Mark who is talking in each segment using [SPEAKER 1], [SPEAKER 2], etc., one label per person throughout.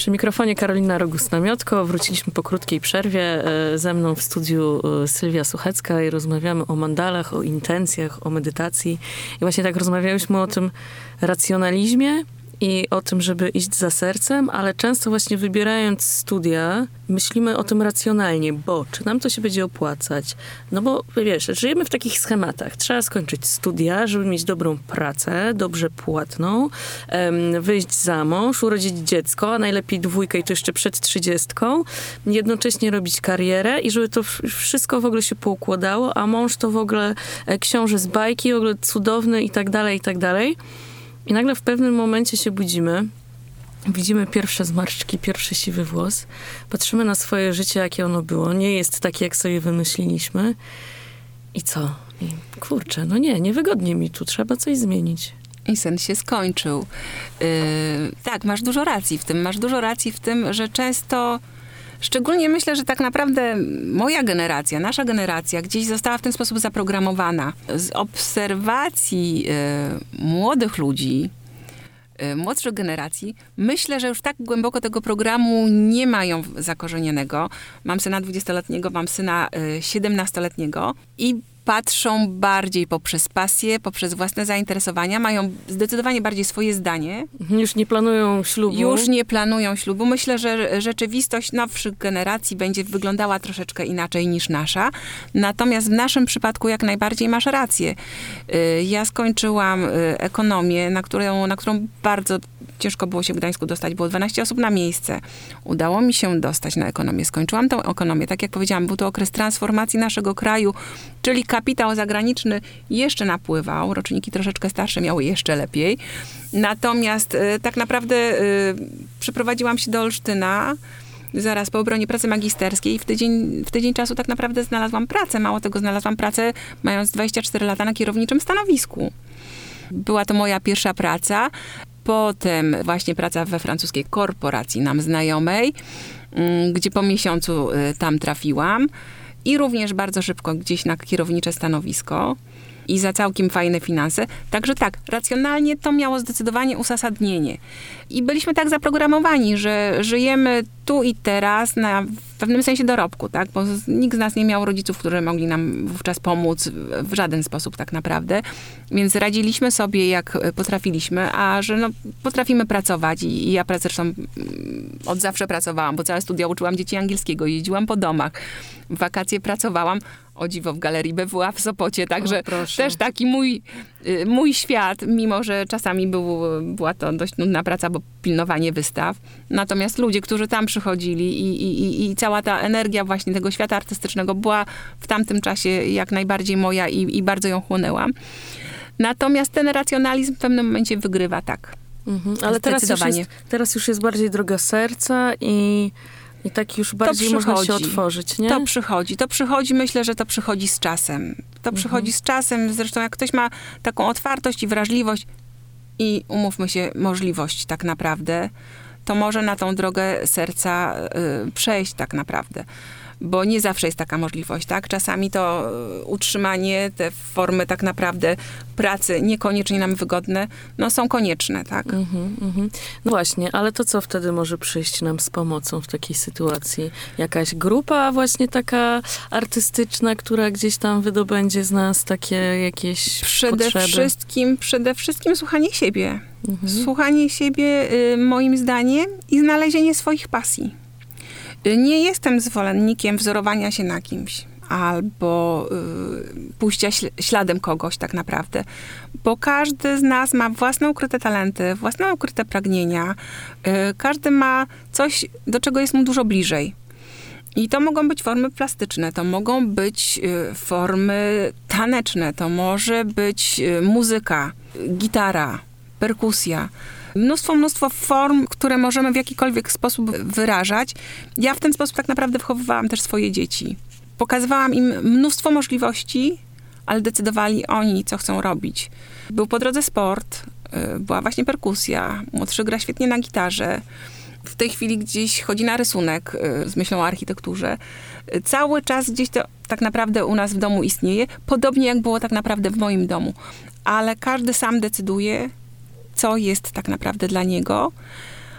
[SPEAKER 1] Przy mikrofonie Karolina Rogus-Namiotko. Wróciliśmy po krótkiej przerwie. Ze mną w studiu Sylwia Suchecka i rozmawiamy o mandalach, o intencjach, o medytacji. I właśnie tak rozmawiałyśmy o tym racjonalizmie i o tym, żeby iść za sercem, ale często właśnie wybierając studia, myślimy o tym racjonalnie, bo czy nam to się będzie opłacać? No bo wiesz, żyjemy w takich schematach. Trzeba skończyć studia, żeby mieć dobrą pracę, dobrze płatną, wyjść za mąż, urodzić dziecko, a najlepiej dwójkę i to jeszcze przed 30, jednocześnie robić karierę i żeby to wszystko w ogóle się poukładało, a mąż to w ogóle książę z bajki, w ogóle cudowny i tak dalej, i tak dalej. I nagle w pewnym momencie się budzimy, widzimy pierwsze zmarszczki, pierwszy siwy włos, patrzymy na swoje życie, jakie ono było, nie jest takie, jak sobie wymyśliliśmy. I co? I kurczę, no niewygodnie mi tu, trzeba coś zmienić.
[SPEAKER 2] I sen się skończył. Tak, masz dużo racji w tym, że często, szczególnie myślę, że tak naprawdę moja generacja, nasza generacja gdzieś została w ten sposób zaprogramowana. Z obserwacji młodych ludzi, młodszych generacji, myślę, że już tak głęboko tego programu nie mają zakorzenionego. Mam syna 20-letniego, mam syna 17-letniego i patrzą bardziej poprzez pasję, poprzez własne zainteresowania, mają zdecydowanie bardziej swoje zdanie.
[SPEAKER 1] Już nie planują ślubu. Myślę, że rzeczywistość nowszych generacji będzie wyglądała troszeczkę inaczej niż nasza. Natomiast w naszym przypadku jak najbardziej masz rację. Ja skończyłam ekonomię, na którą bardzo ciężko było się w Gdańsku dostać. Było 12 osób na miejsce. Udało mi się dostać na ekonomię. Skończyłam tą ekonomię. Tak jak powiedziałam, był to okres transformacji naszego kraju, czyli kapitał zagraniczny jeszcze napływał. Roczniki troszeczkę starsze miały jeszcze lepiej. Natomiast tak naprawdę przeprowadziłam się do Olsztyna zaraz po obronie pracy magisterskiej. W tydzień czasu tak naprawdę znalazłam pracę. Mało tego, znalazłam pracę mając 24 lata na kierowniczym stanowisku. Była to moja pierwsza praca. Potem właśnie praca we francuskiej korporacji nam znajomej, gdzie po miesiącu tam trafiłam i również bardzo szybko gdzieś na kierownicze stanowisko i za całkiem fajne finanse. Także tak, racjonalnie to miało zdecydowanie uzasadnienie. I byliśmy tak zaprogramowani, że żyjemy tu i teraz na w pewnym sensie dorobku, tak? Bo nikt z nas nie miał rodziców, którzy mogli nam wówczas pomóc w żaden sposób tak naprawdę. Więc radziliśmy sobie jak potrafiliśmy, a że potrafimy pracować i ja zresztą od zawsze pracowałam, bo całe studia uczyłam dzieci angielskiego, jeździłam po domach, w wakacje pracowałam, o dziwo w Galerii BWA w Sopocie, także też taki mój świat, mimo że czasami była to dość nudna praca, bo pilnowanie wystaw. Natomiast ludzie, którzy tam przychodzili i cała ta energia właśnie tego świata artystycznego była w tamtym czasie jak najbardziej moja i bardzo ją chłonęłam. Natomiast ten racjonalizm w pewnym momencie wygrywa, tak. Ale teraz już jest bardziej droga serca i tak już bardziej można się otworzyć, nie?
[SPEAKER 2] To przychodzi, myślę, że to przychodzi z czasem. Przychodzi z czasem, zresztą jak ktoś ma taką otwartość i wrażliwość i umówmy się, możliwość tak naprawdę, to może na tą drogę serca przejść tak naprawdę. Bo nie zawsze jest taka możliwość, tak? Czasami to utrzymanie, te formy tak naprawdę pracy niekoniecznie nam wygodne, są konieczne, tak?
[SPEAKER 1] No właśnie, ale to co wtedy może przyjść nam z pomocą w takiej sytuacji? Jakaś grupa właśnie taka artystyczna, która gdzieś tam wydobędzie z nas takie jakieś potrzeby?
[SPEAKER 2] Przede wszystkim słuchanie siebie. Słuchanie siebie moim zdaniem i znalezienie swoich pasji. Nie jestem zwolennikiem wzorowania się na kimś albo pójścia śladem kogoś tak naprawdę, bo każdy z nas ma własne ukryte talenty, własne ukryte pragnienia. Każdy ma coś, do czego jest mu dużo bliżej. I to mogą być formy plastyczne, to mogą być formy taneczne, to może być muzyka, gitara, perkusja. Mnóstwo form, które możemy w jakikolwiek sposób wyrażać. Ja w ten sposób tak naprawdę wychowywałam też swoje dzieci. Pokazywałam im mnóstwo możliwości, ale decydowali oni, co chcą robić. Był po drodze sport, była właśnie perkusja, młodszy gra świetnie na gitarze. W tej chwili gdzieś chodzi na rysunek z myślą o architekturze. Cały czas gdzieś to tak naprawdę u nas w domu istnieje, podobnie jak było tak naprawdę w moim domu. Ale każdy sam decyduje, co jest tak naprawdę dla niego.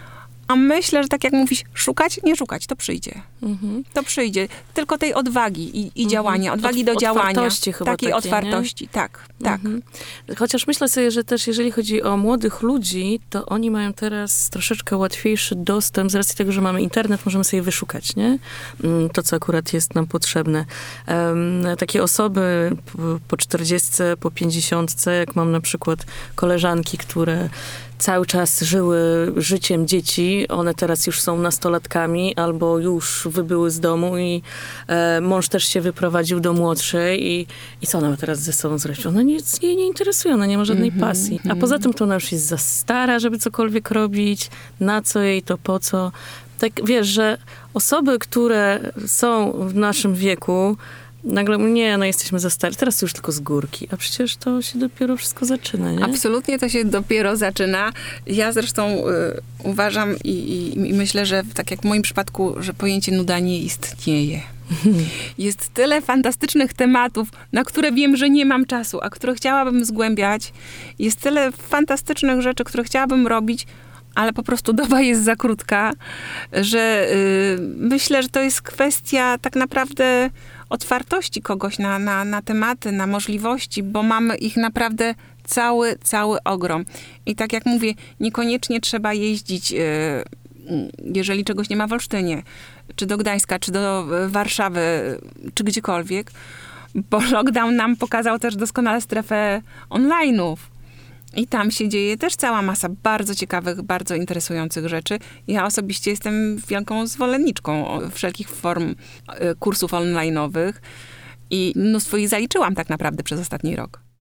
[SPEAKER 2] A myślę, że tak jak mówisz, szukać, nie szukać, to przyjdzie. To przyjdzie. Tylko tej odwagi i działania, odwagi do działania.
[SPEAKER 3] Otwartości chyba
[SPEAKER 2] takiej otwartości,
[SPEAKER 3] nie?
[SPEAKER 2] tak.
[SPEAKER 3] Chociaż myślę sobie, że też jeżeli chodzi o młodych ludzi, to oni mają teraz troszeczkę łatwiejszy dostęp z racji tego, że mamy internet, możemy sobie wyszukać, nie? To, co akurat jest nam potrzebne. Takie osoby po 40, po 50, jak mam na przykład koleżanki, które cały czas żyły życiem dzieci, one teraz już są nastolatkami albo już wybyły z domu i mąż też się wyprowadził do młodszej i co ona teraz ze sobą zrobić? Ona nic jej nie interesuje, ona nie ma żadnej pasji. A poza tym to ona już jest za stara, żeby cokolwiek robić, na co jej to, po co. Tak wiesz, że osoby, które są w naszym wieku, nagle nie, no jesteśmy za stari, teraz już tylko z górki. A przecież to się dopiero wszystko zaczyna, nie?
[SPEAKER 2] Absolutnie to się dopiero zaczyna. Ja zresztą uważam i myślę, że tak jak w moim przypadku, że pojęcie nuda nie istnieje. Jest tyle fantastycznych tematów, na które wiem, że nie mam czasu, a które chciałabym zgłębiać. Jest tyle fantastycznych rzeczy, które chciałabym robić, ale po prostu doba jest za krótka, że myślę, że to jest kwestia tak naprawdę otwartości kogoś na tematy, na możliwości, bo mamy ich naprawdę cały ogrom. I tak jak mówię, niekoniecznie trzeba jeździć, jeżeli czegoś nie ma w Olsztynie, czy do Gdańska, czy do Warszawy, czy gdziekolwiek, bo lockdown nam pokazał też doskonale strefę online'ów. I tam się dzieje też cała masa bardzo ciekawych, bardzo interesujących rzeczy. Ja osobiście jestem wielką zwolenniczką wszelkich form kursów online'owych i mnóstwo ich zaliczyłam tak naprawdę przez ostatni rok.